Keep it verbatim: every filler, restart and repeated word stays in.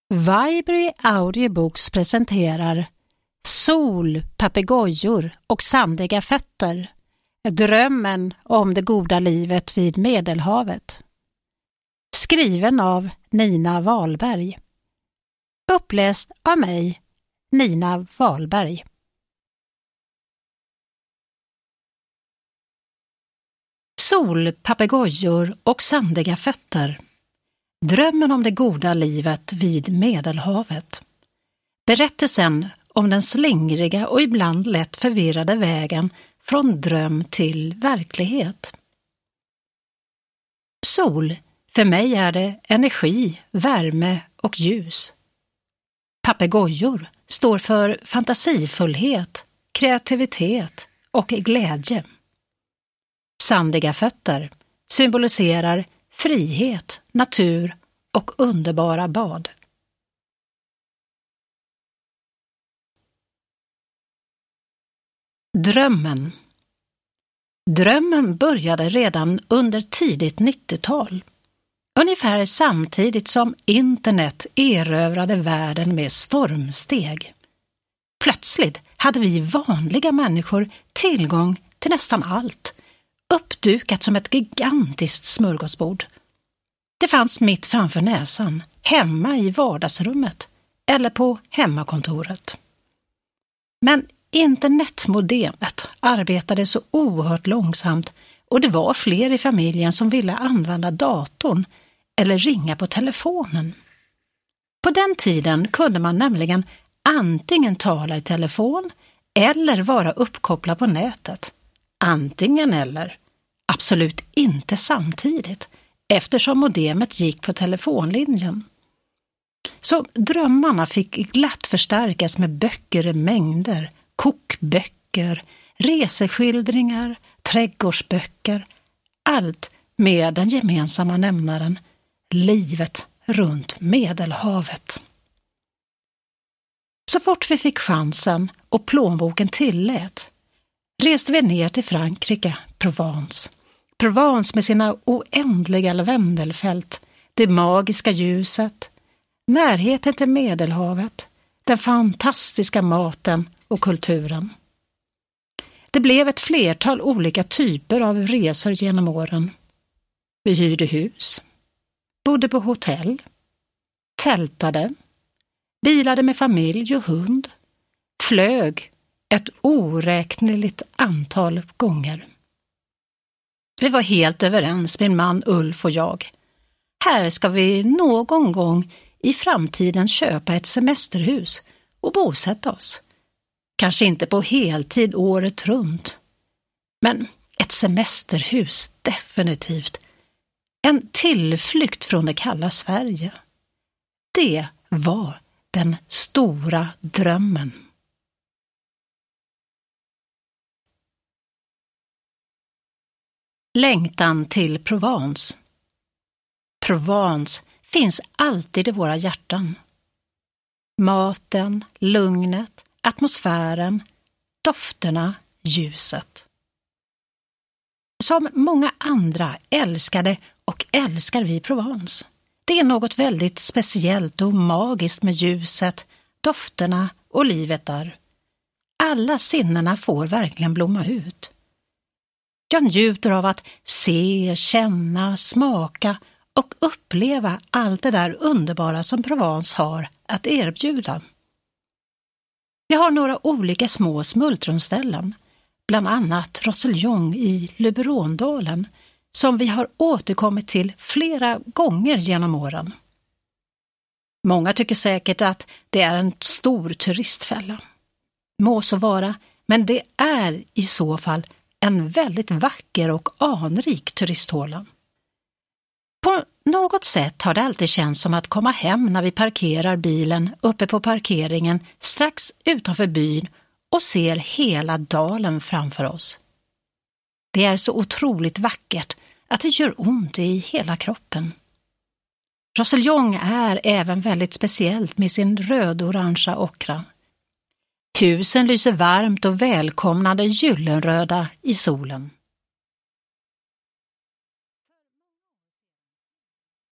Vibrary Audiobooks presenterar Sol, papegojor och sandiga fötter. Drömmen om det goda livet vid Medelhavet. Skriven av Nina Wahlberg. Uppläst av mig, Nina Wahlberg. Sol, papegojor och sandiga fötter. Drömmen om det goda livet vid Medelhavet. Berättelsen om den slingriga och ibland lätt förvirrade vägen från dröm till verklighet. Sol, för mig är det energi, värme och ljus. Papegojor står för fantasifullhet, kreativitet och glädje. Sandiga fötter symboliserar frihet, natur och underbara bad. Drömmen. Drömmen började redan under tidigt nittiotal. Ungefär samtidigt som internet erövrade världen med stormsteg. Plötsligt hade vi vanliga människor tillgång till nästan allt, uppdukat som ett gigantiskt smörgåsbord. Det fanns mitt framför näsan, hemma i vardagsrummet eller på hemmakontoret. Men internetmodemet arbetade så oerhört långsamt och det var fler i familjen som ville använda datorn eller ringa på telefonen. På den tiden kunde man nämligen antingen tala i telefon eller vara uppkopplad på nätet. Antingen eller, absolut inte samtidigt, eftersom modemet gick på telefonlinjen. Så drömmarna fick glatt förstärkas med böcker i mängder, kokböcker, reseskildringar, trädgårdsböcker, allt med den gemensamma nämnaren, livet runt Medelhavet. Så fort vi fick chansen och plånboken tillät, reste vi ner till Frankrike, Provence. Provence med sina oändliga lavendelfält, det magiska ljuset, närheten till Medelhavet, den fantastiska maten och kulturen. Det blev ett flertal olika typer av resor genom åren. Vi hyrde hus, bodde på hotell, tältade, bilade med familj och hund, flög ett oräkneligt antal gånger. Vi var helt överens, min man Ulf och jag. Här ska vi någon gång i framtiden köpa ett semesterhus och bosätta oss. Kanske inte på heltid året runt, men ett semesterhus definitivt. En tillflykt från det kalla Sverige. Det var den stora drömmen. Längtan till Provence. Provence finns alltid i våra hjärtan. Maten, lugnet, atmosfären, dofterna, ljuset. Som många andra älskade och älskar vi Provence. Det är något väldigt speciellt och magiskt med ljuset, dofterna och livet där. Alla sinnena får verkligen blomma ut. Jag njuter av att se, känna, smaka och uppleva allt det där underbara som Provence har att erbjuda. Vi har några olika små smultronställen, bland annat Rossellon i Luberondalen, som vi har återkommit till flera gånger genom åren. Många tycker säkert att det är en stor turistfälla. Må så vara, men det är i så fall en väldigt vacker och anrik turisthåla. På något sätt har det alltid känts som att komma hem när vi parkerar bilen uppe på parkeringen strax utanför byn och ser hela dalen framför oss. Det är så otroligt vackert att det gör ont i hela kroppen. Rossellon är även väldigt speciellt med sin röd-orangea ockra. Husen lyser varmt och välkomnande gyllenröda i solen.